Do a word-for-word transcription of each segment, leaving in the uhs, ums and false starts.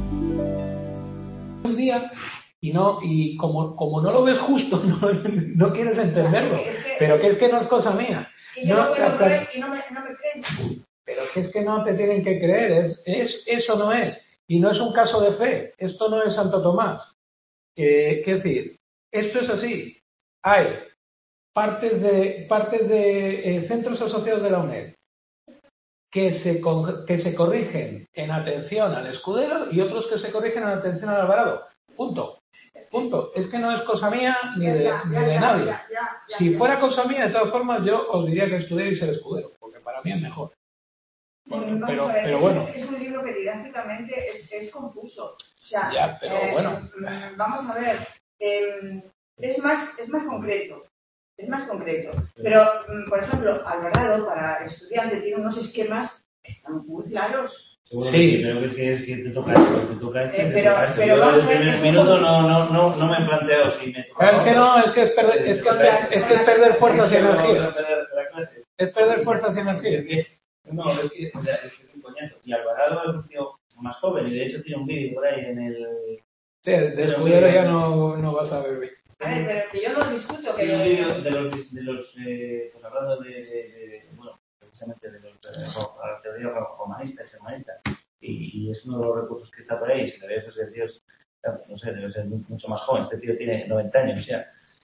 Un día y no y como, como no lo ves justo, no, no quieres entenderlo. Es que, pero que es que no es cosa mía. Y yo no, lo voy a hasta, creer y no me, no me creen. Pero que es que no te tienen que creer, es, es, eso no es. Y no es un caso de fe, esto no es Santo Tomás. Eh, ¿Qué decir? Esto es así. Hay partes de, partes de eh, centros asociados de la UNED que se, que se corrigen en atención al Escudero y otros que se corrigen en atención al Alvarado. Punto. Punto. Es que no es cosa mía ni de, ni de nadie. Si fuera cosa mía, de todas formas, yo os diría que estudiéis el Escudero, porque para mí es mejor. Bueno, pero, ver, pero es, bueno. Es un libro que didácticamente es, es confuso. O sea, ya, pero eh, bueno. Vamos a ver. Eh, es, más, es más concreto. Es más concreto. Pero, por ejemplo, Alvarado, para estudiante, tiene unos esquemas que están muy claros. Sí, pero es que, es que te toca esto, te toca esto, eh, te pero, toca esto. Pero yo vamos desde el primer minuto no, no, no, no me he planteado si me toca. Es que no, es que es perder, es que, es que es perder fuerzas y energías. Es perder fuerzas y energías. Es que, no, es que, o sea, es que es un coñazo. Y Alvarado es un tío más joven y de hecho tiene un vídeo por ahí en el... Sí, de Escudero ya no, no vas a ver. A ver, pero que yo no discuto que... Tiene un vídeo de los, de los eh, pues hablando de, de, de, bueno, precisamente de los de la teoría romanista y germanista. Y, y es uno de los recursos que está por ahí. Si le ves, ese tío es, no sé, debe ser mucho más joven. Este tío tiene noventa años ya.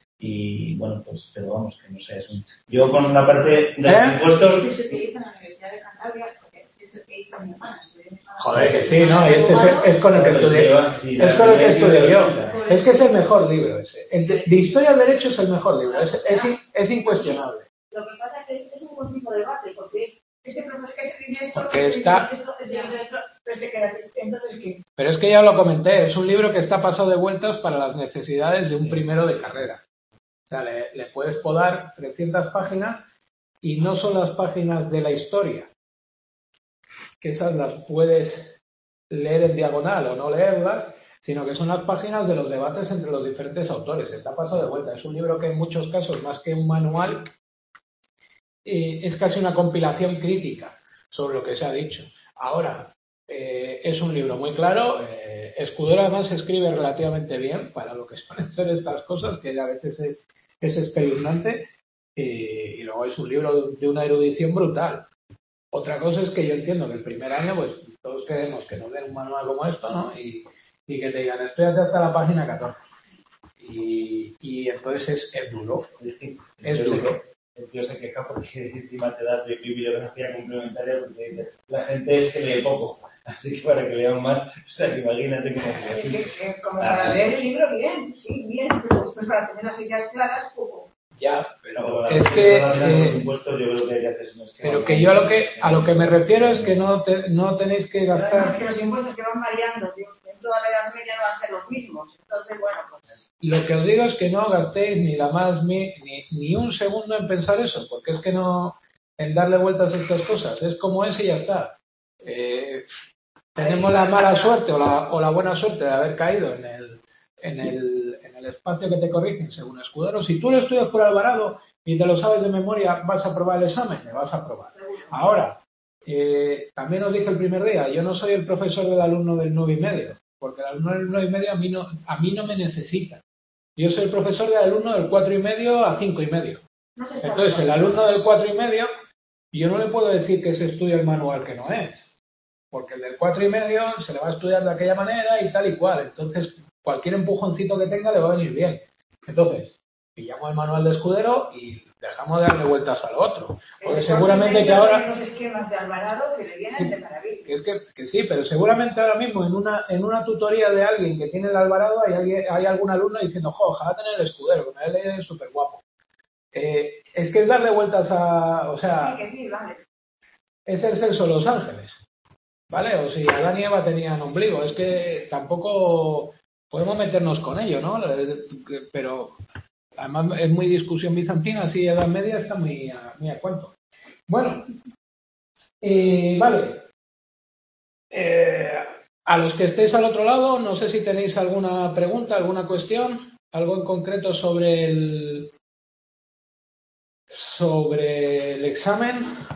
Y bueno, pues, pero vamos, que no sé. Es un... Yo con una parte de los ¿Eh? impuestos. Este se utiliza en la Universidad de Cantabria porque es que es el que hizo mi hermana. Joder, que sí, no, ese es, es con el que estudié. Es con el que estudié yo. Es que es el mejor libro ese. El de, de Historia del Derecho es el mejor libro. Es, es, es incuestionable. Lo que pasa es que es, es un buen tipo de debate porque es. Este profesor que se dice esto, porque está... esto, esto, esto, esto, entonces, ¿qué? Pero es que ya lo comenté, es un libro que está pasado de vueltas para las necesidades de un primero de carrera. O sea, le, le puedes podar trescientas páginas y no son las páginas de la historia, que esas las puedes leer en diagonal o no leerlas, sino que son las páginas de los debates entre los diferentes autores. Está pasado de vuelta. Es un libro que en muchos casos, más que un manual, eh, es casi una compilación crítica sobre lo que se ha dicho. Ahora, eh, es un libro muy claro. Eh, Escudero además escribe relativamente bien para lo que suelen ser estas cosas, que a veces es, es espeluznante, y, y luego es un libro de una erudición brutal. Otra cosa es que yo entiendo que el primer año, pues todos queremos que nos den un manual como esto, ¿no? Y, y que te digan, estudiate hasta la página catorce. Y, y entonces es, es duro. Es, que, es yo duro. Sé que, el tío se queja porque encima te da bibliografía complementaria porque la gente es que lee poco. Así que para que lean más, o sea, imagínate cómo... Es que, que, como para ah, leer el libro, bien, sí, bien, pero después para tener las ideas claras, poco. Ya, pero es que... Eh, impuestos, yo creo que hay que hacer un pero que yo a lo que, a lo que me refiero es que no, te, no tenéis que gastar... Es que los impuestos que van variando, tío, en toda la Edad Media no van a ser los mismos. Entonces, bueno, pues... Lo que os digo es que no gastéis ni la más ni, ni, ni un segundo en pensar eso, porque es que no... en darle vueltas a estas cosas. Es como es y ya está. Eh, tenemos la mala suerte o la, o la buena suerte de haber caído en el, en, el, en el espacio que te corrigen según Escudero. Si tú lo estudias por Alvarado y te lo sabes de memoria, vas a aprobar el examen, me vas a aprobar. Ahora, eh, también os dije el primer día, yo no soy el profesor del alumno del nueve y medio, porque el alumno del nueve y medio a mí no, a mí no me necesita. Yo soy el profesor del alumno del cuatro y medio a cinco y medio. Entonces, el alumno del cuatro y medio, yo no le puedo decir que se estudie el manual que no es. Porque el del cuatro y medio se le va a estudiar de aquella manera y tal y cual. Entonces, cualquier empujoncito que tenga le va a venir bien. Entonces, pillamos el manual de Escudero y dejamos de darle vueltas al otro. Porque seguramente que ahora... Hay unos esquemas de Alvarado que le vienen sí, de maravilla. Que es que, que sí, pero seguramente ahora mismo en una en una tutoría de alguien que tiene el Alvarado hay, alguien, hay algún alumno diciendo, jo, ojalá tener el Escudero, que me lo he leído, es súper guapo. Eh, es que es darle vueltas a... O sea, sí, que sí, vale. Es el censo de Los Ángeles. ¿Vale? O si Adán y Eva tenían ombligo, es que tampoco podemos meternos con ello, ¿no? Pero además es muy discusión bizantina, si Edad Media está muy a, muy a cuento. Bueno, eh, vale. Eh, a los que estéis al otro lado, no sé si tenéis alguna pregunta, alguna cuestión, algo en concreto sobre el sobre el examen.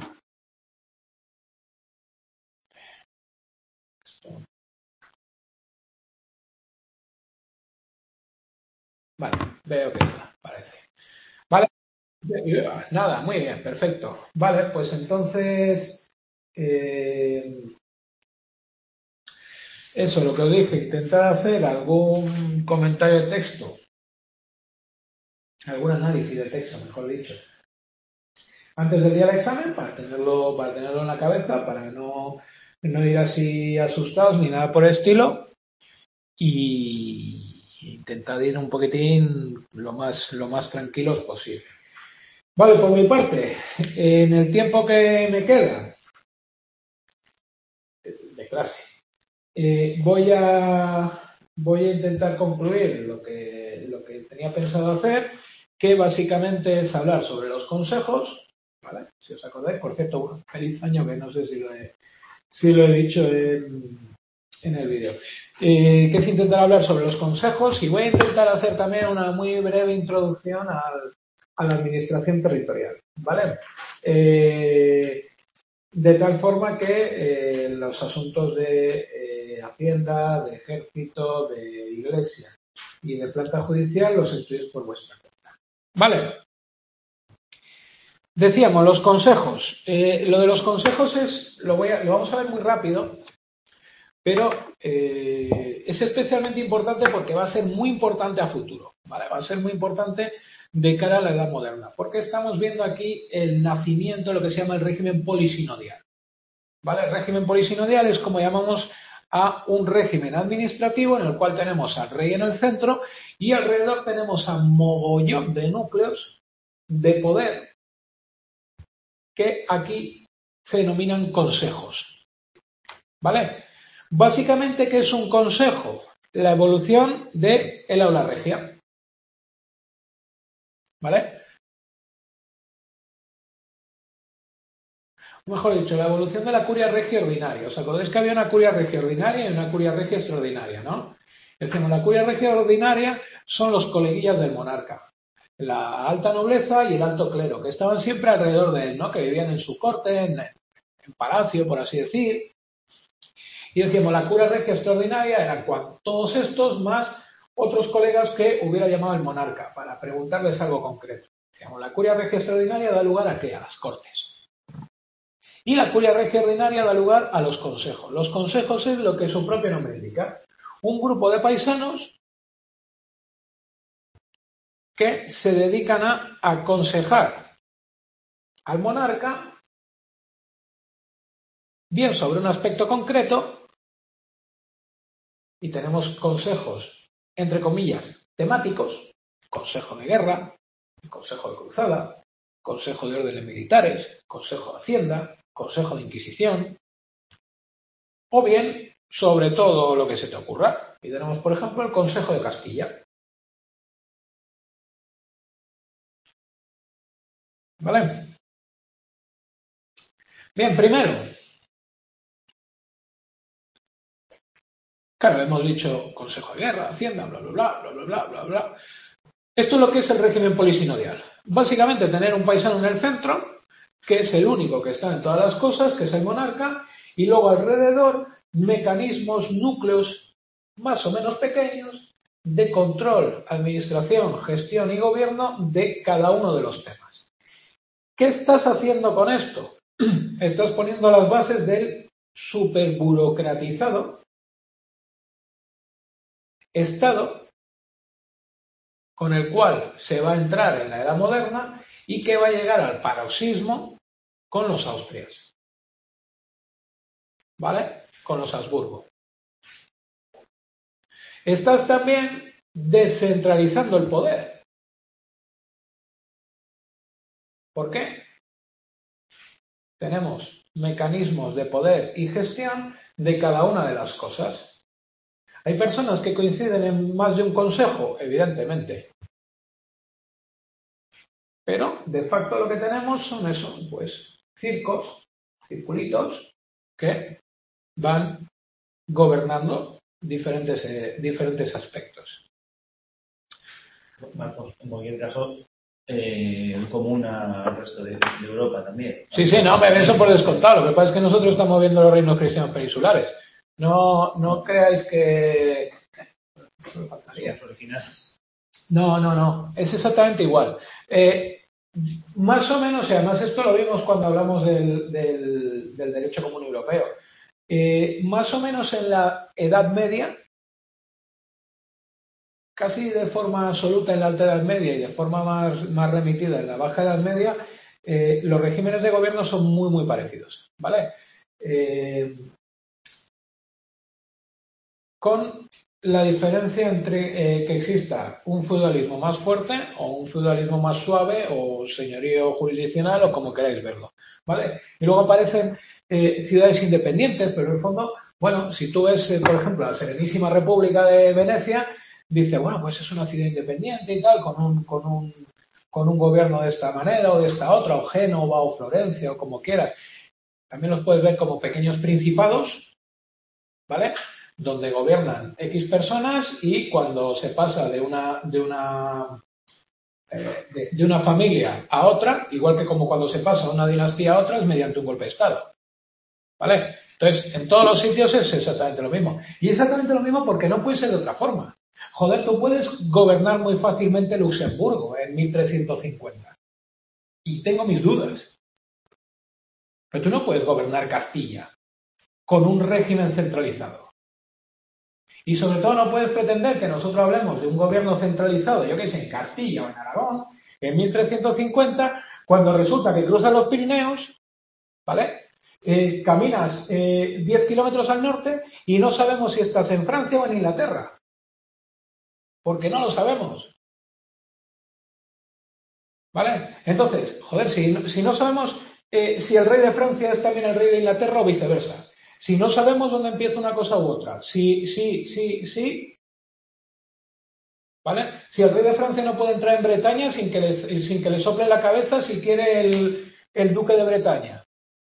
Vale, veo que nada, parece. Vale, nada, muy bien, perfecto. Vale, pues entonces, eh, eso, lo que os dije, intentar hacer algún comentario de texto, algún análisis de texto, mejor dicho, antes del día del examen, para tenerlo, para tenerlo en la cabeza, para no, no ir así asustados ni nada por el estilo, y intentar ir un poquitín lo más, lo más tranquilos posible. Vale, por mi parte, en el tiempo que me queda de clase, eh, voy a voy a intentar concluir lo que, lo que tenía pensado hacer, que básicamente es hablar sobre los consejos, ¿vale? Si os acordáis, por cierto, bueno, feliz año, que no sé si lo he, si lo he dicho en, en el vídeo. Eh, que es intentar hablar sobre los consejos, y voy a intentar hacer también una muy breve introducción al, a la administración territorial, ¿vale? Eh, de tal forma que eh, los asuntos de eh, Hacienda, de Ejército, de Iglesia y de planta judicial los estudiéis por vuestra cuenta. ¿Vale? Decíamos, los consejos. Eh, lo de los consejos es, lo, voy a, lo vamos a ver muy rápido, pero eh, es especialmente importante porque va a ser muy importante a futuro, ¿vale? Va a ser muy importante de cara a la edad moderna, porque estamos viendo aquí el nacimiento de lo que se llama el régimen polisinodial, ¿vale? El régimen polisinodial es como llamamos a un régimen administrativo en el cual tenemos al rey en el centro y alrededor tenemos a mogollón de núcleos de poder que aquí se denominan consejos, ¿vale? Básicamente, ¿qué es un consejo? La evolución del aula regia, ¿vale? Mejor dicho, la evolución de la curia regia ordinaria. ¿Os acordáis que había una curia regia ordinaria y una curia regia extraordinaria, no? Decimos, la curia regia ordinaria son los coleguillas del monarca, la alta nobleza y el alto clero, que estaban siempre alrededor de él, ¿no? Que vivían en su corte, en, en palacio, por así decir. Y decíamos, la curia regia extraordinaria eran todos estos más otros colegas que hubiera llamado el monarca para preguntarles algo concreto. Decíamos, la curia regia extraordinaria da lugar a ¿qué? A las cortes. Y la curia regia ordinaria da lugar a los consejos. Los consejos es lo que su propio nombre indica. Un grupo de paisanos que se dedican a aconsejar al monarca bien sobre un aspecto concreto, y tenemos consejos, entre comillas, temáticos, consejo de guerra, consejo de cruzada, consejo de órdenes militares, consejo de hacienda, consejo de inquisición, o bien sobre todo lo que se te ocurra. Y tenemos, por ejemplo, el Consejo de Castilla. ¿Vale? Bien, primero, claro, hemos dicho Consejo de Guerra, Hacienda, bla, bla, bla, bla, bla, bla, bla, bla. Esto es lo que es el régimen polisinodial. Básicamente tener un paisano en el centro, que es el único que está en todas las cosas, que es el monarca, y luego alrededor mecanismos, núcleos más o menos pequeños de control, administración, gestión y gobierno de cada uno de los temas. ¿Qué estás haciendo con esto? Estás poniendo las bases del superburocratizado Estado con el cual se va a entrar en la edad moderna y que va a llegar al paroxismo con los Austrias, ¿vale? Con los Habsburgo. Estás también descentralizando el poder. ¿Por qué? Tenemos mecanismos de poder y gestión de cada una de las cosas. ¿Hay personas que coinciden en más de un consejo? Evidentemente. Pero, de facto, lo que tenemos son eso, pues, circos, circulitos, que van gobernando diferentes, eh, diferentes aspectos. Marcos, en cualquier caso, eh, común al resto de, de Europa también. Sí, sí, no, me eso por descontado. Lo que pasa es que nosotros estamos viendo los reinos cristianos peninsulares. No, no creáis que... Eso me faltaría. Los originales. No, no, no. Es exactamente igual. Eh, más o menos, y además esto lo vimos cuando hablamos del, del, del derecho común europeo. Eh, más o menos en la Edad Media, casi de forma absoluta en la Alta Edad Media y de forma más, más remitida en la Baja Edad Media, eh, los regímenes de gobierno son muy, muy parecidos, ¿vale? Eh, con la diferencia entre eh, que exista un feudalismo más fuerte o un feudalismo más suave o señorío jurisdiccional o como queráis verlo, ¿vale? Y luego aparecen eh, ciudades independientes, pero en el fondo, bueno, si tú ves, eh, por ejemplo, la Serenísima República de Venecia, dice, bueno, pues es una ciudad independiente y tal, con un, con un, con un gobierno de esta manera o de esta otra, o Génova o Florencia o como quieras. También los puedes ver como pequeños principados, ¿vale? Donde gobiernan X personas y cuando se pasa de una, de una, eh, de, de una familia a otra, igual que como cuando se pasa de una dinastía a otra, es mediante un golpe de Estado. ¿Vale? Entonces, en todos los sitios es exactamente lo mismo. Y exactamente lo mismo porque no puede ser de otra forma. Joder, tú puedes gobernar muy fácilmente Luxemburgo en mil trescientos cincuenta. Y tengo mis dudas. Pero tú no puedes gobernar Castilla con un régimen centralizado. Y sobre todo no puedes pretender que nosotros hablemos de un gobierno centralizado, yo qué sé, en Castilla o en Aragón, en mil trescientos cincuenta, cuando resulta que cruzas los Pirineos, ¿vale? Eh, caminas eh, diez kilómetros al norte y no sabemos si estás en Francia o en Inglaterra. Porque no lo sabemos. ¿Vale? Entonces, joder, si, si no sabemos eh, si el rey de Francia es también el rey de Inglaterra o viceversa. Si no sabemos dónde empieza una cosa u otra. Si, sí, sí, sí. ¿Vale? Si el rey de Francia no puede entrar en Bretaña sin que le, sin que le sople la cabeza si quiere el, el duque de Bretaña.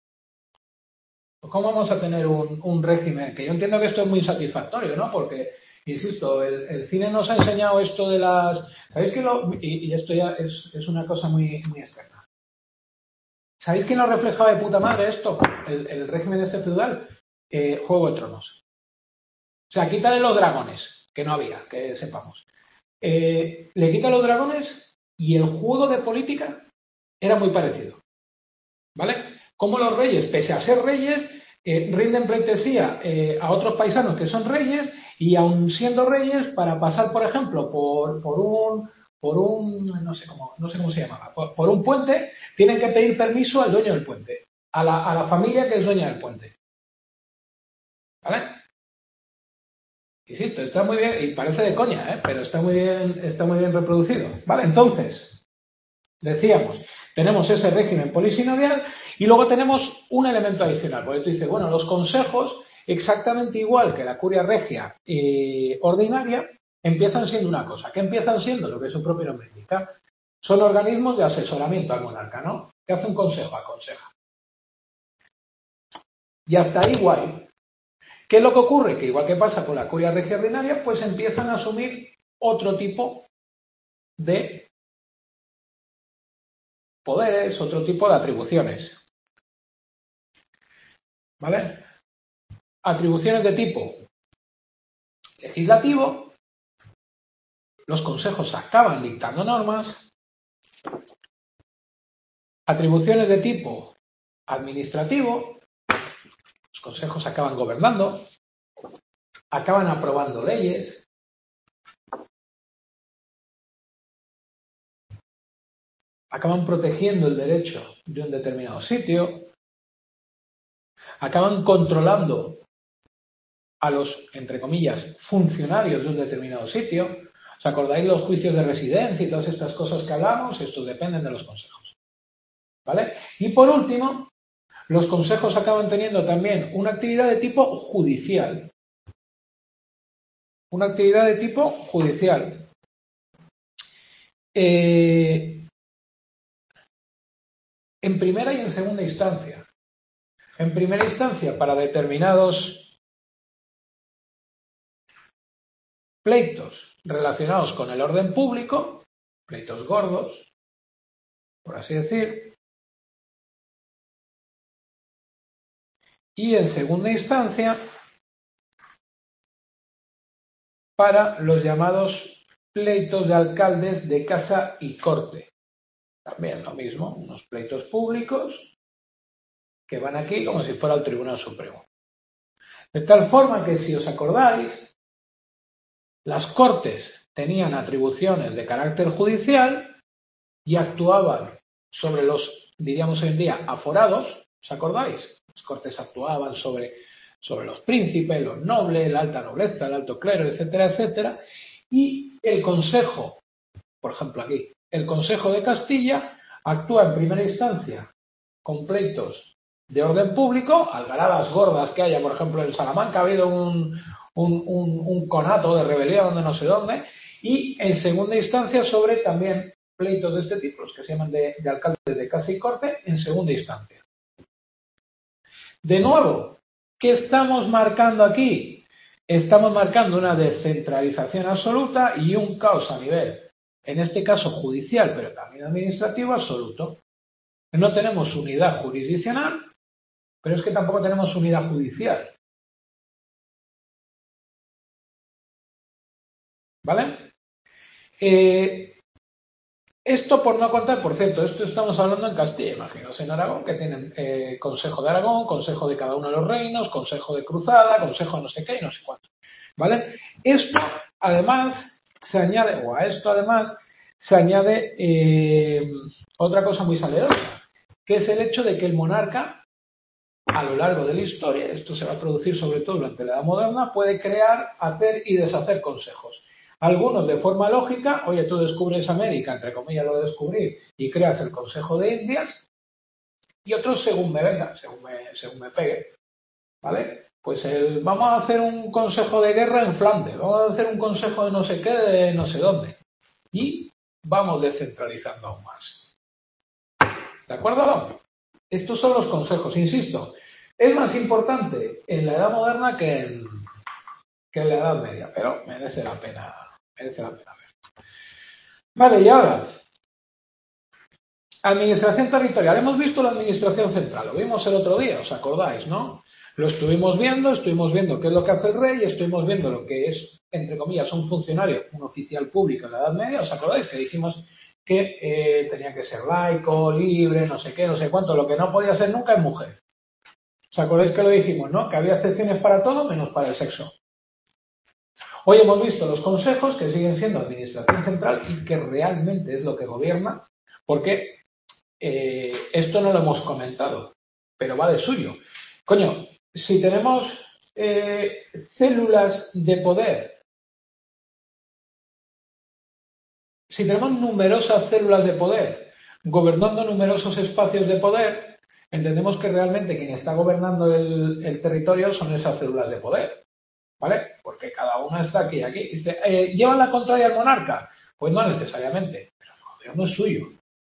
¿Cómo vamos a tener un, un régimen? Que yo entiendo que esto es muy insatisfactorio, ¿no? Porque, insisto, el, el cine nos ha enseñado esto de las... ¿Sabéis que lo...? Y, y esto ya es, es una cosa muy, muy externa. ¿Sabéis quién lo reflejaba de puta madre esto? El, el régimen este feudal. Eh, Juego de Tronos. O sea, quítale los dragones, que no había, que sepamos. Eh, le quita los dragones y el juego de política era muy parecido. ¿Vale? Como los reyes, pese a ser reyes, eh, rinden pleitesía eh, a otros paisanos que son reyes y aun siendo reyes, para pasar, por ejemplo, por, por un por un no sé cómo no sé cómo se llamaba, por, por un puente, tienen que pedir permiso al dueño del puente, a la, a la familia que es dueña del puente. ¿Vale? Insisto, está muy bien, y parece de coña, ¿eh? Pero está muy bien, está muy bien reproducido. ¿Vale? Entonces, decíamos, tenemos ese régimen polisinodial y luego tenemos un elemento adicional, porque tú dices, bueno, los consejos, exactamente igual que la curia regia eh, ordinaria, empiezan siendo una cosa. ¿Qué empiezan siendo? Lo que su propio nombre indica. Son organismos de asesoramiento al monarca, ¿no? ¿Qué hace un consejo? Aconseja. Y hasta ahí guay. ¿Qué es lo que ocurre? Que igual que pasa con la curia regia ordinaria, pues empiezan a asumir otro tipo de poderes, otro tipo de atribuciones. ¿Vale? Atribuciones de tipo legislativo, los consejos acaban dictando normas, atribuciones de tipo administrativo, los consejos acaban gobernando, acaban aprobando leyes, acaban protegiendo el derecho de un determinado sitio, acaban controlando a los, entre comillas, funcionarios de un determinado sitio. ¿Os acordáis los juicios de residencia y todas estas cosas que hablamos? Estos dependen de los consejos. ¿Vale? Y por último, los consejos acaban teniendo también una actividad de tipo judicial. Una actividad de tipo judicial. Eh, en primera y en segunda instancia. En primera instancia, para determinados pleitos relacionados con el orden público, pleitos gordos, por así decir, y en segunda instancia para los llamados pleitos de alcaldes de casa y corte. También lo mismo, unos pleitos públicos que van aquí como si fuera el Tribunal Supremo. De tal forma que, si os acordáis, las Cortes tenían atribuciones de carácter judicial y actuaban sobre los, diríamos hoy en día, aforados. ¿Os acordáis? Las Cortes actuaban sobre, sobre los príncipes, los nobles, la alta nobleza, el alto clero, etcétera, etcétera. Y el Consejo, por ejemplo aquí, el Consejo de Castilla actúa en primera instancia con pleitos de orden público, algaradas gordas que haya, por ejemplo, en Salamanca ha habido un, un, un, un conato de rebelión de no sé dónde, y en segunda instancia sobre también pleitos de este tipo, los que se llaman de, de alcaldes de casa y corte, en segunda instancia. De nuevo, ¿qué estamos marcando aquí? Estamos marcando una descentralización absoluta y un caos a nivel, en este caso judicial, pero también administrativo, absoluto. No tenemos unidad jurisdiccional, pero es que tampoco tenemos unidad judicial. ¿Vale? Eh, esto por no contar, por cierto, esto estamos hablando en Castilla, imaginaos en Aragón, que tienen eh, Consejo de Aragón, Consejo de cada uno de los reinos, Consejo de Cruzada, Consejo de no sé qué y no sé cuánto. ¿Vale? Esto, además, se añade, o a esto además, se añade eh, otra cosa muy salerosa, que es el hecho de que el monarca, a lo largo de la historia, esto se va a producir sobre todo durante la Edad Moderna, puede crear, hacer y deshacer consejos. Algunos de forma lógica, oye, tú descubres América, entre comillas lo de descubrir, y creas el Consejo de Indias, y otros según me venga, según me, según me pegue. ¿Vale? Pues el, vamos a hacer un consejo de guerra en Flandes, vamos a hacer un consejo de no sé qué, de no sé dónde. Y vamos descentralizando aún más. ¿De acuerdo? Estos son los consejos, insisto. Es más importante en la Edad Moderna que en, que en la Edad Media, pero merece la pena, merece la pena ver. Vale, y ahora, administración territorial. Hemos visto la administración central, lo vimos el otro día, ¿os acordáis, no? Lo estuvimos viendo, estuvimos viendo qué es lo que hace el rey, y estuvimos viendo lo que es, entre comillas, un funcionario, un oficial público en la Edad Media. ¿Os acordáis que dijimos que eh, tenía que ser laico, libre, no sé qué, no sé cuánto? Lo que no podía ser nunca es mujer. ¿Os acordáis que lo dijimos, no? Que había excepciones para todo menos para el sexo. Hoy hemos visto los consejos, que siguen siendo administración central y que realmente es lo que gobierna, porque eh, esto no lo hemos comentado, pero va de suyo. Coño, si tenemos eh, células de poder, si tenemos numerosas células de poder gobernando numerosos espacios de poder, entendemos que realmente quien está gobernando el, el territorio son esas células de poder, ¿vale? Porque cada una está aquí y aquí. Dice, eh, ¿llevan la contraria al monarca? Pues no necesariamente, pero el gobierno es suyo,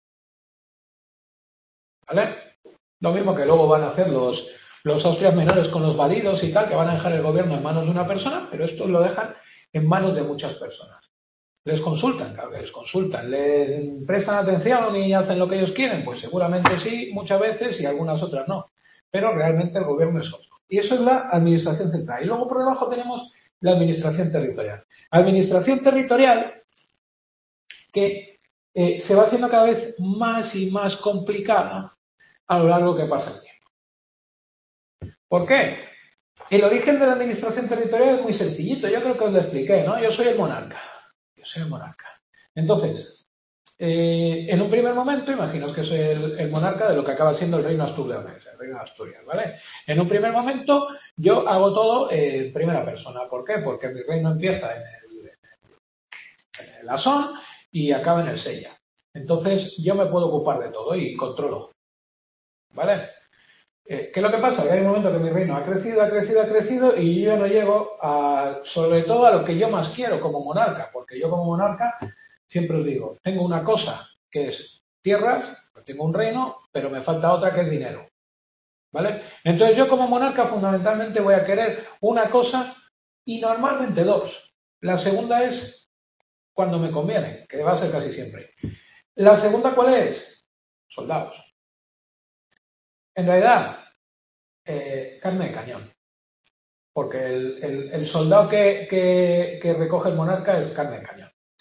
¿vale? Lo mismo que luego van a hacer los, los Austrias menores con los validos y tal, que van a dejar el gobierno en manos de una persona, pero esto lo dejan en manos de muchas personas. ¿Les consultan? Claro que les consultan. ¿Les prestan atención y hacen lo que ellos quieren? Pues seguramente sí, muchas veces, y algunas otras no. Pero realmente el gobierno es otro. Y eso es la administración central. Y luego por debajo tenemos la administración territorial. Administración territorial que eh, se va haciendo cada vez más y más complicada a lo largo que pasa el tiempo. ¿Por qué? El origen de la administración territorial es muy sencillito. Yo creo que os lo expliqué, ¿no? Yo soy el monarca. Yo soy el monarca. Entonces, eh, en un primer momento, imaginaos que soy el, el monarca de lo que acaba siendo el reino asturianés, el reino de Asturias, ¿vale? En un primer momento, yo hago todo eh, en primera persona. ¿Por qué? Porque mi reino empieza en el, en el Asón y acaba en el Sella. Entonces, yo me puedo ocupar de todo y controlo, ¿vale? Eh, ¿Qué es lo que pasa? Que hay un momento que mi reino ha crecido, ha crecido, ha crecido y yo no llego a, sobre todo a lo que yo más quiero como monarca, porque yo como monarca siempre os digo, tengo una cosa que es tierras, tengo un reino, pero me falta otra que es dinero, ¿vale? Entonces yo como monarca fundamentalmente voy a querer una cosa y normalmente dos. La segunda es cuando me conviene, que va a ser casi siempre. La segunda, ¿cuál es? Soldados. En realidad, eh, carne de cañón. Porque el, el, el soldado que, que, que recoge el monarca es carne de cañón.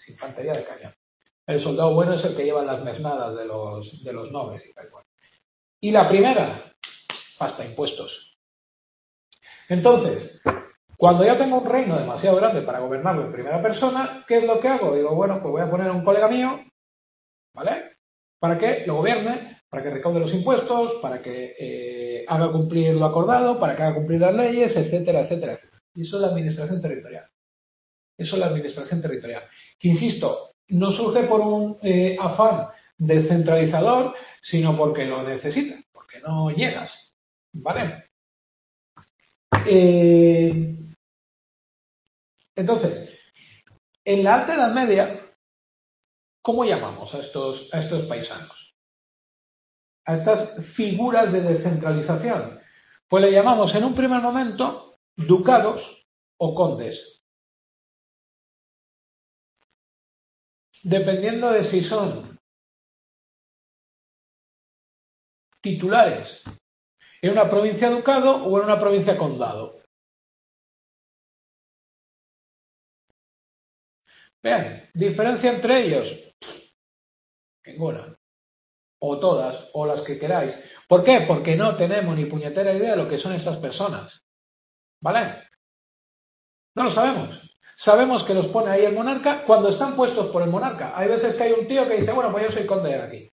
es infantería de cañón. El soldado bueno es el que lleva las mesnadas de los, de los nobles y tal cual. Y la primera, hasta impuestos. Entonces, cuando ya tengo un reino demasiado grande para gobernarlo en primera persona, ¿qué es lo que hago? Digo, bueno, pues voy a poner a un colega mío, ¿vale? Para que lo gobierne, para que recaude los impuestos, para que eh, haga cumplir lo acordado, para que haga cumplir las leyes, etcétera, etcétera, etcétera. Y eso es la administración territorial. Eso es la administración territorial. Que, insisto, no surge por un eh, afán descentralizador, sino porque lo necesitas, porque no llegas, ¿vale? Eh, entonces, en la Alta Edad Media, ¿cómo llamamos a estos, a estos paisanos? A estas figuras de descentralización. Pues le llamamos en un primer momento ducados o condes. Dependiendo de si son titulares en una provincia ducado o en una provincia condado. Vean, diferencia entre ellos, ninguna. O todas, o las que queráis. ¿Por qué? Porque no tenemos ni puñetera idea de lo que son estas personas. ¿Vale? No lo sabemos. Sabemos que los pone ahí el monarca cuando están puestos por el monarca. Hay veces que hay un tío que dice, bueno, pues yo soy conde de aquí.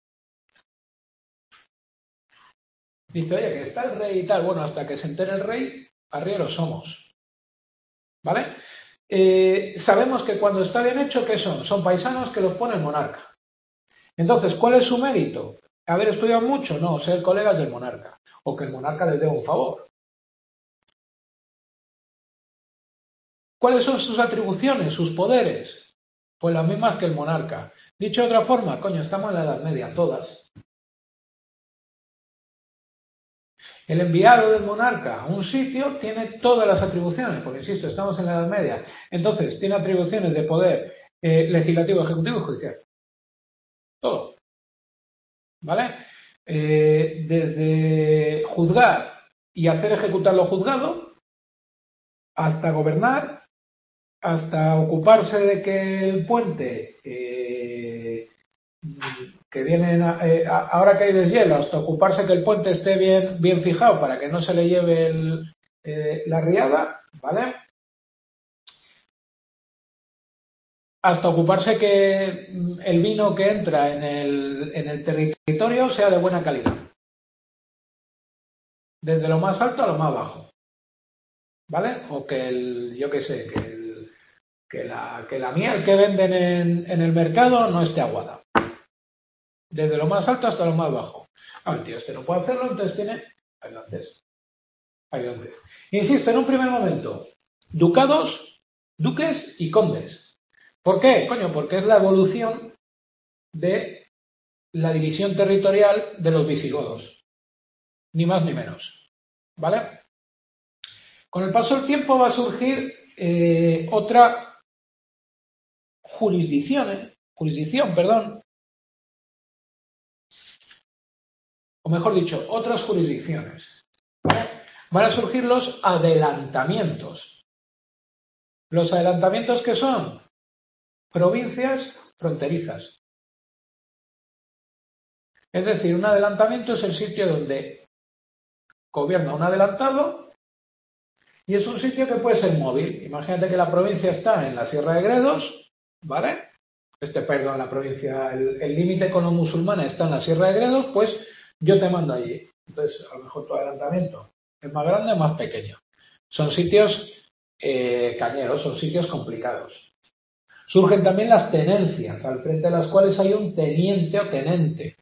Dice, oye, que está el rey y tal. Bueno, hasta que se entere el rey, arrieros somos. ¿Vale? Eh, sabemos que cuando está bien hecho, ¿qué son? Son paisanos que los pone el monarca. Entonces, ¿cuál es su mérito? ¿Haber estudiado mucho? No, ser colegas del monarca. O que el monarca les dé un favor. ¿Cuáles son sus atribuciones, sus poderes? Pues las mismas que el monarca. Dicho de otra forma, coño, estamos en la Edad Media, todas. El enviado del monarca a un sitio tiene todas las atribuciones, porque insisto, estamos en la Edad Media. Entonces, tiene atribuciones de poder eh, legislativo, ejecutivo y judicial. Todo. ¿Vale? Eh, desde juzgar y hacer ejecutar lo juzgado, hasta gobernar, hasta ocuparse de que el puente eh, que vienen a, eh, ahora que hay deshielo, hasta ocuparse que el puente esté bien, bien fijado para que no se le lleve el, eh, la riada, ¿vale? Hasta ocuparse que el vino que entra en el, en el territorio sea de buena calidad. Desde lo más alto a lo más bajo. ¿Vale? O que el, yo qué sé, que, el, que, la, que la miel que venden en, en el mercado no esté aguada. Desde lo más alto hasta lo más bajo. Ah, el tío este no puede hacerlo, entonces tiene ayudantes. Ayudantes. Insisto, en un primer momento, ducados, duques y condes. ¿Por qué? Coño, porque es la evolución de la división territorial de los visigodos. Ni más ni menos. ¿Vale? Con el paso del tiempo va a surgir eh, otra jurisdicción, ¿eh? jurisdicción, perdón, o mejor dicho, otras jurisdicciones. ¿Vale? Van a surgir los adelantamientos. ¿Los adelantamientos qué son? Provincias fronterizas. Es decir, un adelantamiento es el sitio donde gobierna un adelantado y es un sitio que puede ser móvil. Imagínate que la provincia está en la Sierra de Gredos, ¿vale? Este, perdón, la provincia, el límite con los musulmanes está en la Sierra de Gredos, pues yo te mando allí. Entonces, a lo mejor tu adelantamiento es más grande o más pequeño. Son sitios eh, cañeros, son sitios complicados. Surgen también las tenencias, al frente de las cuales hay un teniente o tenente.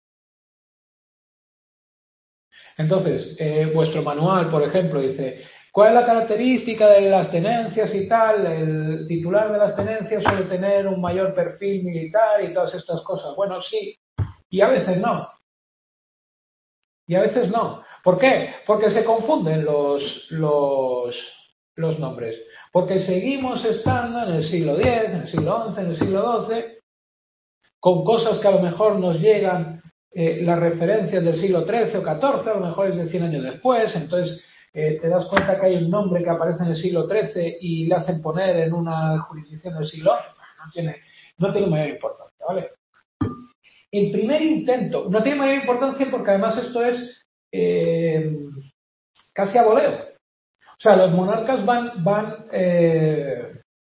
Entonces, eh, vuestro manual, por ejemplo, dice, ¿cuál es la característica de las tenencias y tal? El titular de las tenencias suele tener un mayor perfil militar y todas estas cosas. Bueno, sí, y a veces no. Y a veces no. ¿Por qué? Porque se confunden los, los, los nombres. Porque seguimos estando en el siglo diez, en el siglo once, en el siglo doce, con cosas que a lo mejor nos llegan eh, las referencias del siglo trece o catorce, a lo mejor es de cien años después, entonces eh, te das cuenta que hay un nombre que aparece en el siglo trece y le hacen poner en una jurisdicción del siglo once. No tiene, no tiene mayor importancia, ¿vale? El primer intento, no tiene mayor importancia porque además esto es eh, casi a voleo. O sea, los monarcas van, van eh,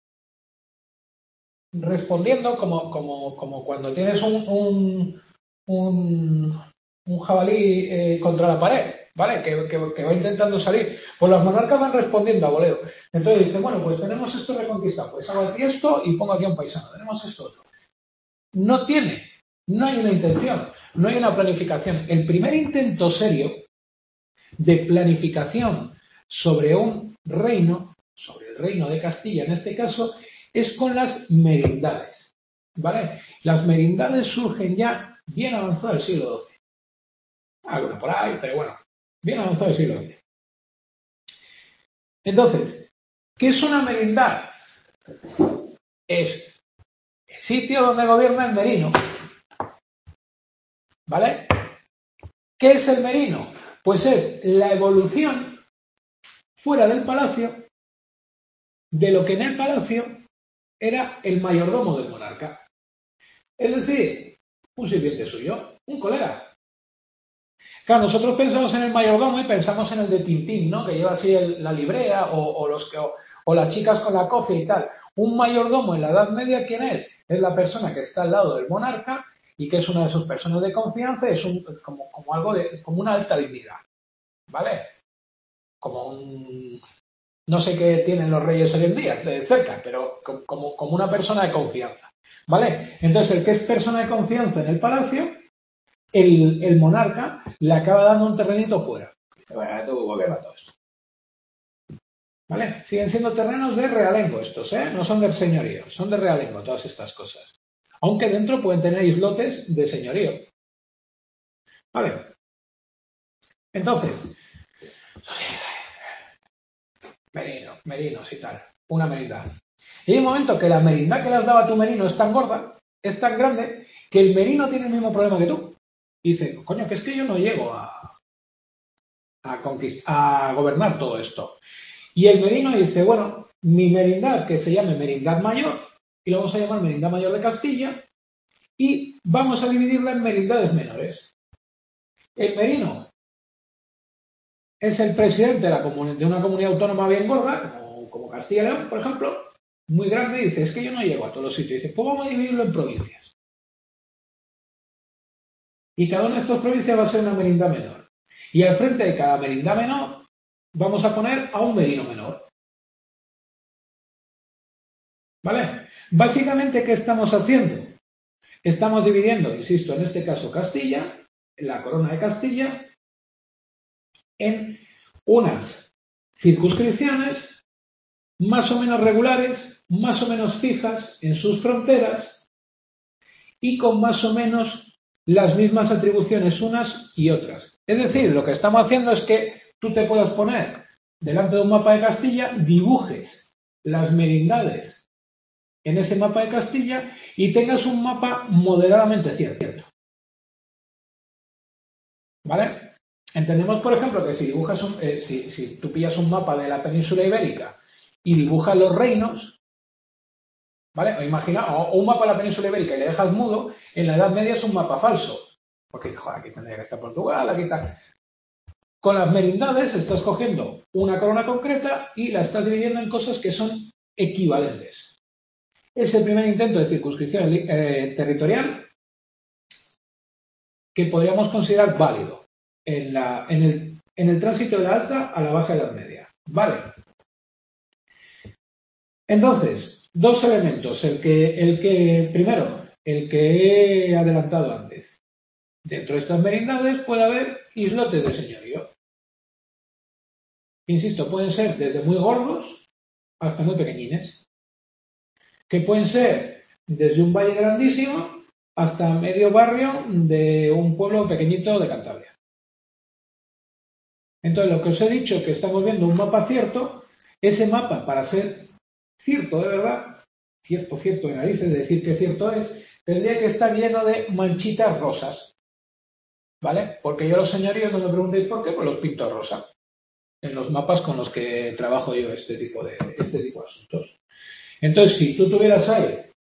respondiendo como, como, como cuando tienes un, un, un, un jabalí eh, contra la pared, ¿vale? Que, que, que va intentando salir. Pues los monarcas van respondiendo a voleo. Entonces dicen, bueno, pues tenemos esto reconquistado, pues hago aquí esto y pongo aquí a un paisano, tenemos esto otro. No tiene, no hay una intención, no hay una planificación. El primer intento serio de planificación sobre un reino, sobre el reino de Castilla en este caso, es con las merindades, ¿vale? Las merindades surgen ya bien avanzado el siglo doce. Alguna por ahí, pero bueno, bien avanzado el siglo doce. Entonces, ¿qué es una merindad? Es el sitio donde gobierna el merino, ¿vale? ¿Qué es el merino? Pues es la evolución fuera del palacio de lo que en el palacio era el mayordomo del monarca. Es decir, un sirviente suyo, un colega. Claro, nosotros pensamos en el mayordomo y pensamos en el de Tintín, ¿no? Que lleva así el, la librea o, o, los que, o, o las chicas con la cofia y tal. Un mayordomo en la Edad Media, ¿quién es? Es la persona que está al lado del monarca y que es una de sus personas de confianza, es un, como, como algo de, como una alta dignidad, ¿vale? Como un, no sé qué tienen los reyes hoy en día, de cerca, pero como, como una persona de confianza, ¿vale? Entonces, el que es persona de confianza en el palacio, el, el monarca le acaba dando un terrenito fuera. Dice, bueno, tú, ¿qué va todo esto? ¿Vale? Siguen siendo terrenos de realengo estos, ¿eh? No son del señorío, son de realengo todas estas cosas. Aunque dentro pueden tener islotes de señorío. ¿Vale? Entonces, merino, merinos y tal, una merindad. Y hay un momento que la merindad que le has dado a tu merino es tan gorda, es tan grande, que el merino tiene el mismo problema que tú. Y dice, coño, que es que yo no llego a, a, conquist- a gobernar todo esto. Y el merino dice, bueno, mi merindad, que se llame merindad mayor, y lo vamos a llamar merindad mayor de Castilla, y vamos a dividirla en merindades menores. El merino es el presidente de, la comun- de una comunidad autónoma bien gorda, como, como Castilla y León, por ejemplo, muy grande, y dice, es que yo no llego a todos los sitios. Y dice, pues vamos a dividirlo en provincias. Y cada una de estas provincias va a ser una merindad menor. Y al frente de cada merindad menor vamos a poner a un merino menor. ¿Vale? Básicamente, ¿qué estamos haciendo? Estamos dividiendo, insisto, en este caso Castilla, la corona de Castilla, en unas circunscripciones más o menos regulares, más o menos fijas en sus fronteras y con más o menos las mismas atribuciones unas y otras. Es decir, lo que estamos haciendo es que tú te puedas poner delante de un mapa de Castilla, dibujes las merindades en ese mapa de Castilla y tengas un mapa moderadamente cierto. ¿Vale? Entendemos, por ejemplo, que si dibujas un, eh, si, si tú pillas un mapa de la península ibérica y dibujas los reinos, ¿vale? O imagina, o un mapa de la península ibérica y le dejas mudo, en la Edad Media es un mapa falso. Porque dices, joder, aquí tendría que estar Portugal, aquí está. Con las merindades estás cogiendo una corona concreta y la estás dividiendo en cosas que son equivalentes. Es el primer intento de circunscripción eh, territorial que podríamos considerar válido en, la, en, el, en el tránsito de la Alta a la Baja Edad Media. Vale. Entonces, dos elementos. El que, el que, primero, el que he adelantado antes. Dentro de estas merindades puede haber islotes de señorío. Insisto, pueden ser desde muy gordos hasta muy pequeñines. Que pueden ser desde un valle grandísimo hasta medio barrio de un pueblo pequeñito de Cantabria. Entonces, lo que os he dicho, que estamos viendo un mapa cierto, ese mapa, para ser cierto de verdad, cierto, cierto de narices, de decir que cierto es, tendría que estar lleno de manchitas rosas. ¿Vale? Porque yo los señoríos, no me preguntéis por qué, pues los pinto rosa. En los mapas con los que trabajo yo este tipo de, este tipo de asuntos. Entonces, si tú tuvieras ahí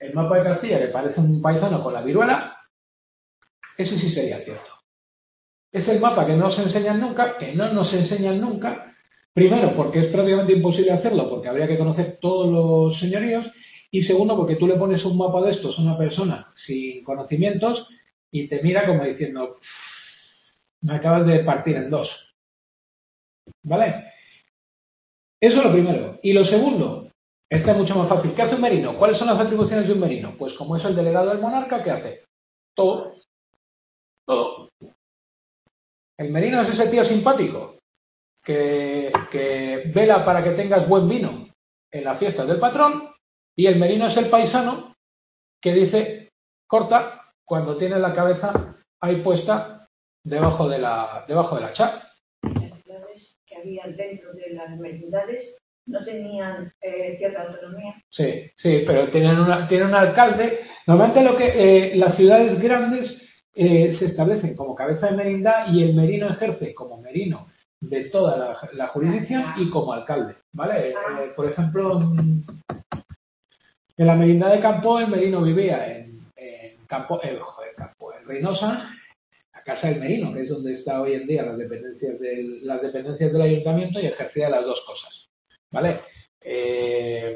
el mapa de Castilla le parece un paisano con la viruela, eso sí sería cierto. Es el mapa que no nos enseñan nunca, que no nos enseñan nunca, primero porque es prácticamente imposible hacerlo, porque habría que conocer todos los señoríos, y segundo porque tú le pones un mapa de estos a una persona sin conocimientos y te mira como diciendo, me acabas de partir en dos. ¿Vale? Eso es lo primero. Y lo segundo, este es mucho más fácil. ¿Qué hace un merino? ¿Cuáles son las atribuciones de un merino? Pues como es el delegado del monarca, ¿qué hace? Todo. Todo. El merino es ese tío simpático que, que vela para que tengas buen vino en las fiestas del patrón, y el merino es el paisano que dice corta cuando tiene la cabeza ahí puesta debajo de la debajo de la chapa. Las ciudades que había dentro de las merindades no tenían eh, cierta autonomía. Sí, sí, pero tienen una tienen un alcalde. Normalmente lo que eh, las ciudades grandes eh, se establecen como cabeza de merindad y el merino ejerce como merino de toda la, la jurisdicción y como alcalde, ¿vale? Eh, por ejemplo, en, en la merindad de Campo el merino vivía en, en Campo, eh, joder, Campo, en Reynosa, la casa del merino, que es donde está hoy en día las dependencias del, las dependencias del ayuntamiento, y ejercía las dos cosas, ¿vale? Eh,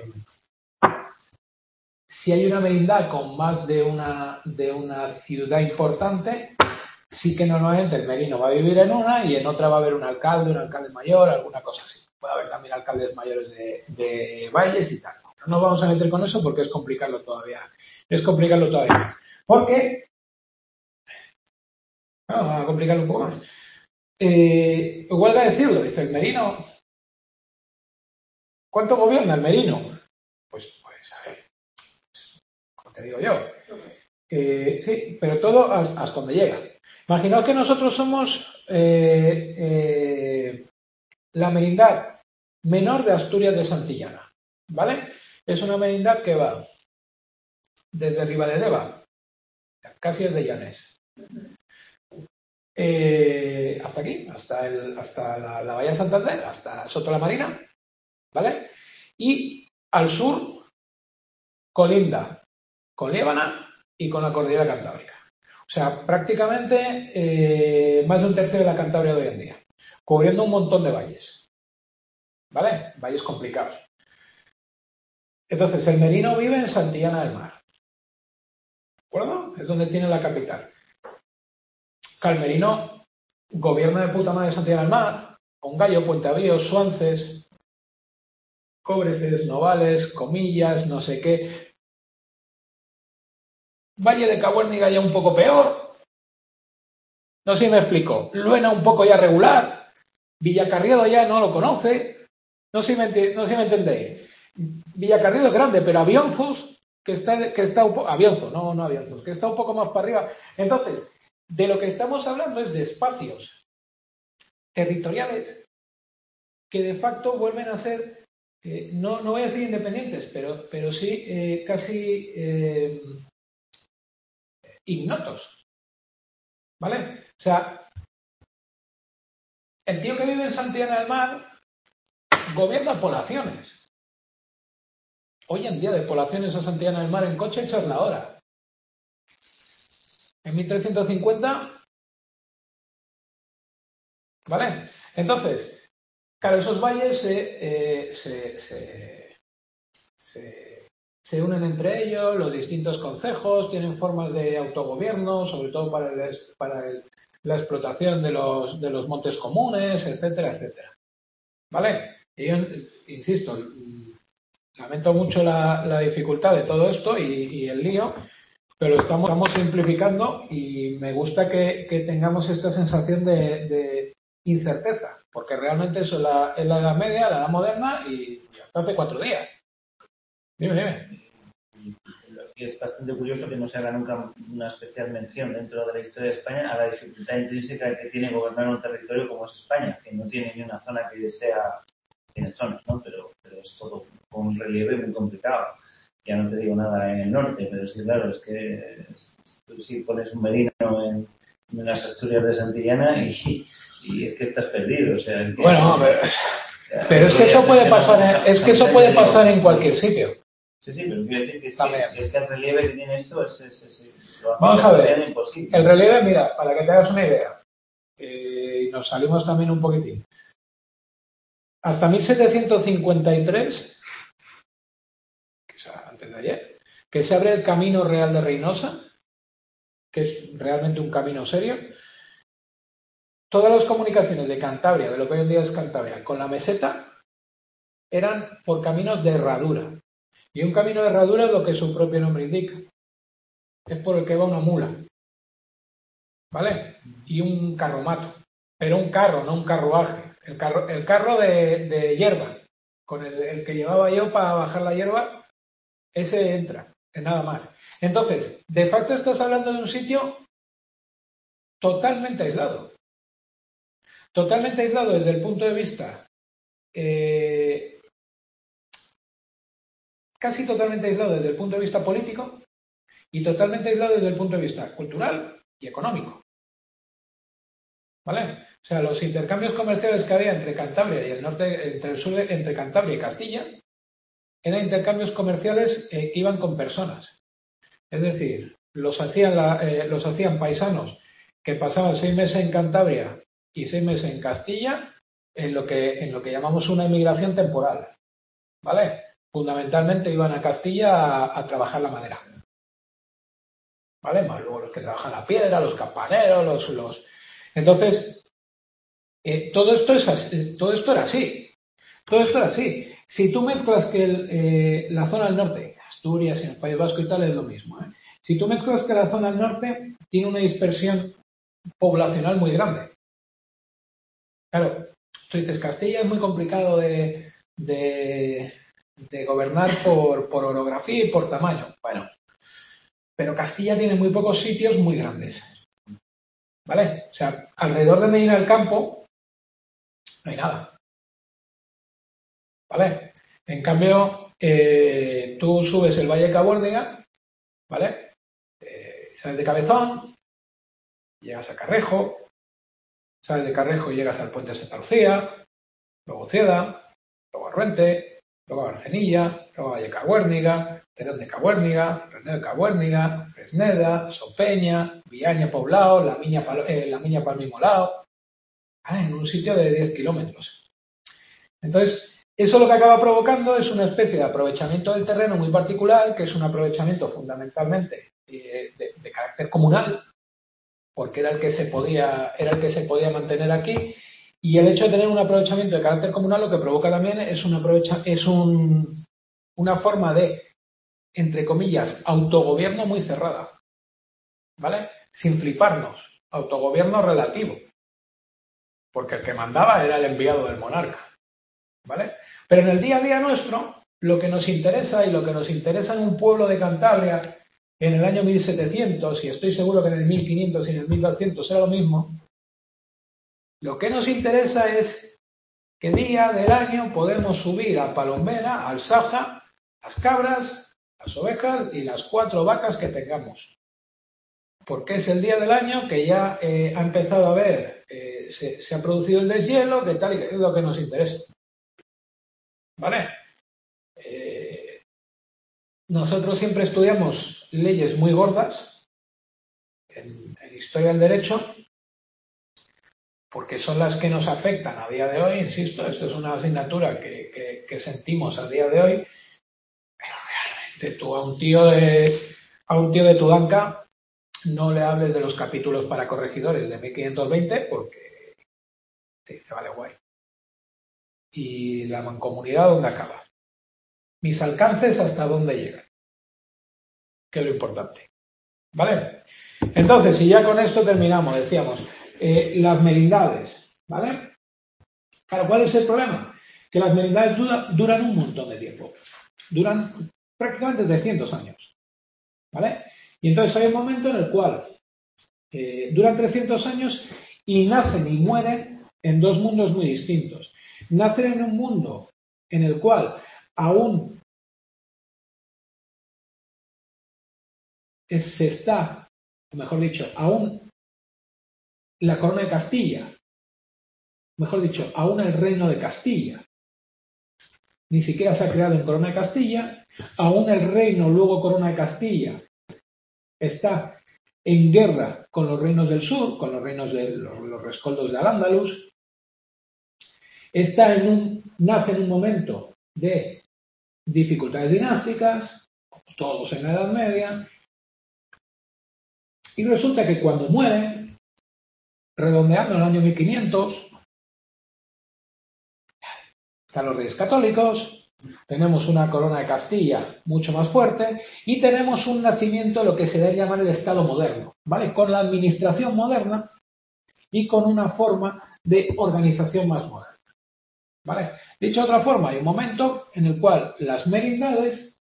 si hay una merindad con más de una de una ciudad importante, sí que normalmente el merino va a vivir en una y en otra va a haber un alcalde, un alcalde mayor, alguna cosa así. Puede haber también alcaldes mayores de, de valles y tal. No nos vamos a meter con eso porque es complicarlo todavía. Es complicarlo todavía. Porque, no, vamos a complicarlo un poco más. Eh, igual a decirlo, dice el merino. ¿Cuánto gobierna el merino? Pues, pues, a ver, como te digo yo. Eh, sí, pero todo hasta, hasta donde llega. Imaginaos que nosotros somos eh, eh, la merindad menor de Asturias de Santillana, ¿vale? Es una merindad que va desde Ribadedeva, casi desde Llanes, eh, hasta aquí, hasta, el, hasta la, la Bahía de Santander, hasta Soto la Marina, ¿vale? Y al sur colinda con Líbana y con la cordillera cantábrica. O sea, prácticamente eh, más de un tercio de la Cantabria de hoy en día, cubriendo un montón de valles, ¿vale? Valles complicados. Entonces, el merino vive en Santillana del Mar, ¿de acuerdo? Es donde tiene la capital. El merino gobierna de puta madre Santillana del Mar, con Gallo, Puente Avío, Suances, Cóbreces, Novales, Comillas, no sé qué. Valle de Cabuérniga ya un poco peor. No sé si me explico. Luena un poco ya regular. Villacarriedo ya no lo conoce. No sé si me, no sé si me entendéis. Villacarriedo es grande, pero Avionzos, que está, que está un poco... Avionzo, no, no Avionzos, que está un poco más para arriba. Entonces, de lo que estamos hablando es de espacios territoriales que de facto vuelven a ser, eh, no, no voy a decir independientes, pero, pero sí eh, casi... Eh, ignotos, ¿vale? O sea, el tío que vive en Santillana del Mar gobierna poblaciones. Hoy en día de poblaciones a Santillana del Mar en coche echas la hora. En mil trescientos cincuenta, ¿vale? Entonces, claro, esos valles se, eh, se, se, se Se unen entre ellos, los distintos concejos tienen formas de autogobierno, sobre todo para, el, para el, la explotación de los, de los montes comunes, etcétera, etcétera. ¿Vale? Y yo, insisto, lamento mucho la, la dificultad de todo esto y, y el lío, pero estamos, estamos simplificando y me gusta que, que tengamos esta sensación de, de incerteza, porque realmente eso es la, es la Edad Media, la Edad Moderna y hasta hace cuatro días. Dime, dime. Y es bastante curioso que no se haga nunca una especial mención dentro de la historia de España a la dificultad intrínseca que tiene gobernar un territorio como es España, que no tiene ni una zona que sea, tiene zonas, ¿no? Pero, pero es todo con un relieve muy complicado. Ya no te digo nada en el norte, pero sí, claro, es que tú sí pones un merino en, en las Asturias de Santillana y, y es que estás perdido. O sea, es que, bueno, pero, pero es que eso puede pasar, en, es que eso puede pasar en cualquier sitio. Sí, sí, pero quiero decir que es, También. que, es que el relieve que tiene esto es... es, es, es lo Vamos a ver. imposible. El relieve, mira, para que te hagas una idea, eh, nos salimos también un poquitín. Hasta mil setecientos cincuenta y tres, que es antes de ayer, que se abre el Camino Real de Reynosa, que es realmente un camino serio. Todas las comunicaciones de Cantabria, de lo que hoy en día es Cantabria, con la meseta, eran por caminos de herradura. Y un camino de herradura es lo que su propio nombre indica. Es por el que va una mula. ¿Vale? Y un carromato. Pero un carro, no un carruaje. El carro, el carro de, de hierba, con el, el que llevaba yo para bajar la hierba, ese entra, es nada más. Entonces, de facto estás hablando de un sitio totalmente aislado. Totalmente aislado desde el punto de vista, eh, casi totalmente aislado desde el punto de vista político y totalmente aislado desde el punto de vista cultural y económico. ¿Vale? O sea, los intercambios comerciales que había entre Cantabria y el norte, entre el sur, entre Cantabria y Castilla, eran intercambios comerciales eh, que iban con personas. Es decir, los hacían, la, eh, los hacían paisanos que pasaban seis meses en Cantabria y seis meses en Castilla, en lo que, en lo que llamamos una inmigración temporal. ¿Vale? Fundamentalmente iban a Castilla a, a trabajar la madera. ¿Vale? Más luego los que trabajan la piedra, los campaneros, los... los... Entonces, eh, todo, esto es así, todo esto era así. Todo esto era así. Si tú mezclas que el, eh, la zona del norte, Asturias y el País Vasco y tal, es lo mismo. ¿eh? Si tú mezclas que la zona del norte tiene una dispersión poblacional muy grande. Claro, tú dices, Castilla es muy complicado de, de, de gobernar por, por orografía y por tamaño. Bueno, pero Castilla tiene muy pocos sitios muy grandes. ¿Vale? O sea, alrededor de Medina del Campo no hay nada. ¿Vale? En cambio, eh, tú subes el Valle de Cabuérniga, ¿vale? Eh, sales de Cabezón, llegas a Carrejo, sales de Carrejo y llegas al Puente de Santa Lucía, luego Cieda, luego Arruente, luego a Barcenilla, luego a Valle de Cabuérniga, Terón de Cabuérniga, René de Cabuérniga, Fresneda, Sopeña, Villaña Poblao, La Miña, eh, La Miña Palmimolao, ¿vale? En un sitio de diez kilómetros. Entonces, eso lo que acaba provocando es una especie de aprovechamiento del terreno muy particular, que es un aprovechamiento fundamentalmente eh, de, de carácter comunal, porque era el que se podía, era el que se podía mantener aquí, y el hecho de tener un aprovechamiento de carácter comunal lo que provoca también es un aprovecha, es un, una forma de, entre comillas, autogobierno muy cerrada, ¿vale? Sin fliparnos, autogobierno relativo, porque el que mandaba era el enviado del monarca. ¿Vale? Pero en el día a día nuestro, lo que nos interesa y lo que nos interesa en un pueblo de Cantabria en el año mil setecientos, y estoy seguro que en el mil quinientos y en el mil doscientos será lo mismo, lo que nos interesa es qué día del año podemos subir a Palombera, al Saja, las cabras, las ovejas y las cuatro vacas que tengamos. Porque es el día del año que ya eh, ha empezado a haber, eh, se, se ha producido el deshielo, que tal y que es lo que nos interesa. ¿Vale? Eh, nosotros siempre estudiamos leyes muy gordas en, en historia del derecho porque son las que nos afectan a día de hoy, insisto, esto es una asignatura que, que, que sentimos a día de hoy, pero realmente tú a un tío de a un tío de Tudanca no le hables de los capítulos para corregidores de mil quinientos veinte porque te dice, vale, guay. ¿Y la mancomunidad dónde acaba? Mis alcances hasta dónde llegan, que es lo importante. ¿Vale? Entonces, si ya con esto terminamos, decíamos, eh, las merindades, ¿vale? Claro, ¿cuál es el problema? Que las merindades dura, duran un montón de tiempo. Duran prácticamente trescientos años. ¿Vale? Y entonces hay un momento en el cual eh, duran trescientos años y nacen y mueren en dos mundos muy distintos. Nacen en un mundo en el cual aún se está, o mejor dicho, aún la corona de Castilla, mejor dicho, aún el reino de Castilla, ni siquiera se ha creado en Corona de Castilla, aún el reino, luego Corona de Castilla, está en guerra con los reinos del sur, con los reinos de los, los rescoldos de Al-Ándalus, está en un, nace en un momento de dificultades dinásticas, todos en la Edad Media, y resulta que cuando mueren, redondeando en el año mil quinientos, están los reyes católicos, tenemos una corona de Castilla mucho más fuerte y tenemos un nacimiento de lo que se debe llamar el Estado moderno, ¿vale? Con la administración moderna y con una forma de organización más moderna, ¿vale? Dicho de otra forma, hay un momento en el cual las merindades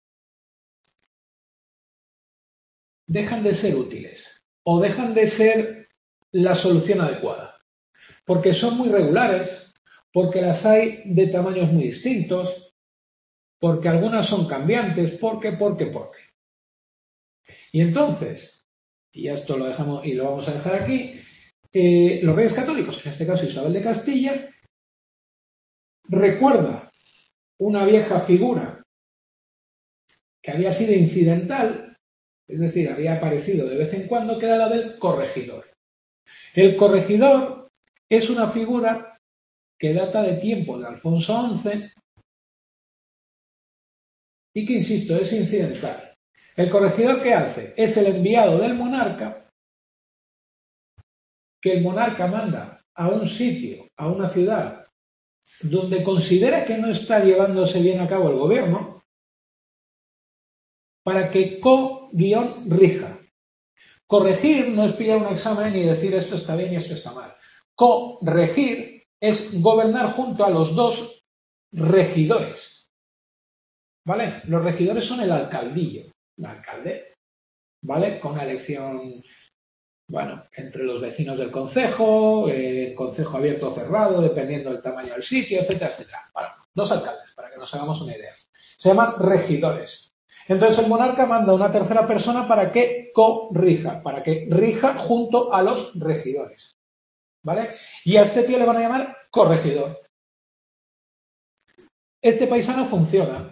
dejan de ser útiles o dejan de ser la solución adecuada, porque son muy regulares, porque las hay de tamaños muy distintos, porque algunas son cambiantes, porque, porque, porque. Y entonces, y esto lo dejamos y lo vamos a dejar aquí, eh, los reyes católicos, en este caso Isabel de Castilla, recuerda una vieja figura que había sido incidental, es decir, había aparecido de vez en cuando, que era la del corregidor. El corregidor es una figura que data de tiempo de Alfonso once y que, insisto, es incidental. ¿El corregidor qué hace? Es el enviado del monarca, que el monarca manda a un sitio, a una ciudad, donde considera que no está llevándose bien a cabo el gobierno, para que co-rija. Corregir no es pillar un examen y decir esto está bien y esto está mal. Corregir es gobernar junto a los dos regidores. ¿Vale? Los regidores son el alcaldillo, el alcalde, ¿vale? Con una elección, bueno, entre los vecinos del concejo, eh, concejo abierto o cerrado, dependiendo del tamaño del sitio, etcétera, etcétera. Bueno, dos alcaldes, para que nos hagamos una idea. Se llaman regidores. Entonces el monarca manda a una tercera persona para que corrija, para que rija junto a los regidores. ¿Vale? Y a este tío le van a llamar corregidor. Este paisano funciona.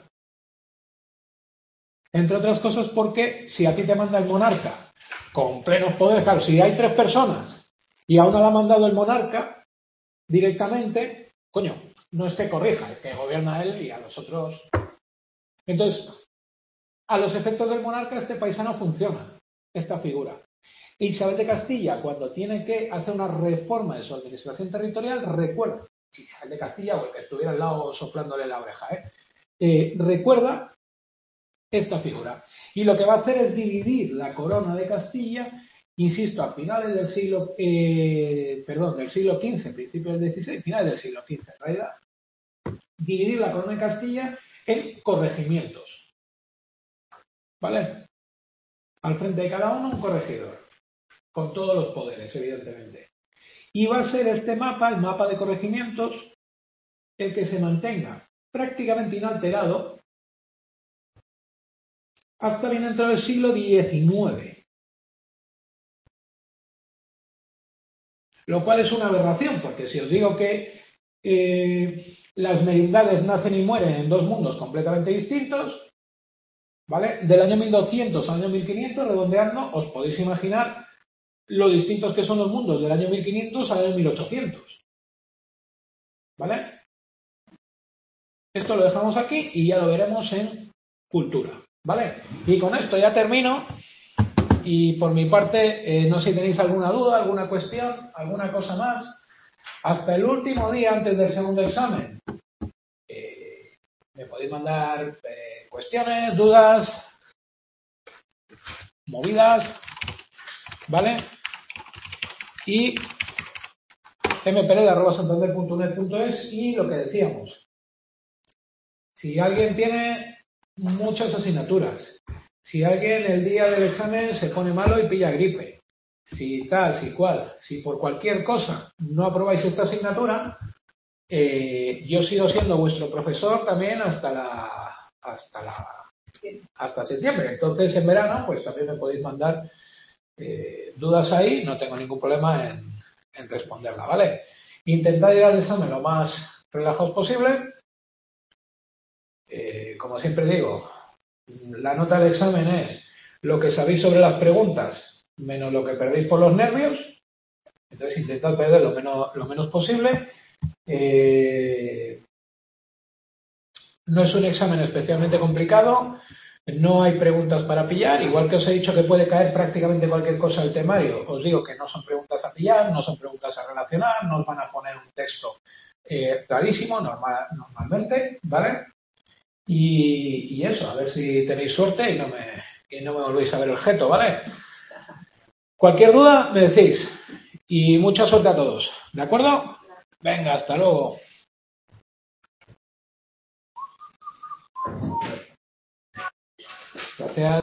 Entre otras cosas porque si a ti te manda el monarca con plenos poderes, claro, si hay tres personas y a una la ha mandado el monarca directamente, coño, no es que corrija, es que gobierna él y a los otros. Entonces, a los efectos del monarca este paisano funciona, esta figura. Isabel de Castilla, cuando tiene que hacer una reforma de su administración territorial, recuerda, si Isabel de Castilla o el que estuviera al lado soplándole la oreja, ¿eh? Eh, recuerda esta figura. Y lo que va a hacer es dividir la corona de Castilla, insisto, a finales del siglo, eh, perdón, del siglo quince, principios del dieciséis, finales del siglo quince en realidad, dividir la corona de Castilla en corregimientos. ¿Vale? Al frente de cada uno un corregidor, con todos los poderes, evidentemente. Y va a ser este mapa, el mapa de corregimientos, el que se mantenga prácticamente inalterado hasta bien dentro del siglo diecinueve. Lo cual es una aberración, porque si os digo que eh, las merindades nacen y mueren en dos mundos completamente distintos, ¿vale? Del año mil doscientos al año mil quinientos, redondeando, os podéis imaginar lo distintos que son los mundos del año mil quinientos al año mil ochocientos. ¿Vale? Esto lo dejamos aquí y ya lo veremos en cultura. ¿Vale? Y con esto ya termino. Y por mi parte, eh, no sé si tenéis alguna duda, alguna cuestión, alguna cosa más. Hasta el último día antes del segundo examen, eh, me podéis mandar eh, cuestiones, dudas, movidas, ¿vale? Y mpereda arroba santander punto net punto es y lo que decíamos. Si alguien tiene muchas asignaturas, si alguien el día del examen se pone malo y pilla gripe, si tal, si cual, si por cualquier cosa no aprobáis esta asignatura, eh, yo sigo siendo vuestro profesor también hasta la hasta la hasta septiembre. Entonces en verano pues también me podéis mandar eh, dudas ahí, no tengo ningún problema en, en responderla, ¿vale? Intentad ir al examen lo más relajados posible. como siempre digo, la nota del examen es lo que sabéis sobre las preguntas menos lo que perdéis por los nervios. Entonces intentad perder lo menos, lo menos posible. Eh, no es un examen especialmente complicado. No hay preguntas para pillar, igual que os he dicho que puede caer prácticamente cualquier cosa del temario. Os digo que no son preguntas a pillar, no son preguntas a relacionar, no os van a poner un texto eh, clarísimo normal, normalmente, ¿vale? Y, y eso, a ver si tenéis suerte y no me, y no me volvéis a ver el jeto, ¿vale? Cualquier duda me decís. Y mucha suerte a todos, ¿de acuerdo? Venga, hasta luego. Gracias.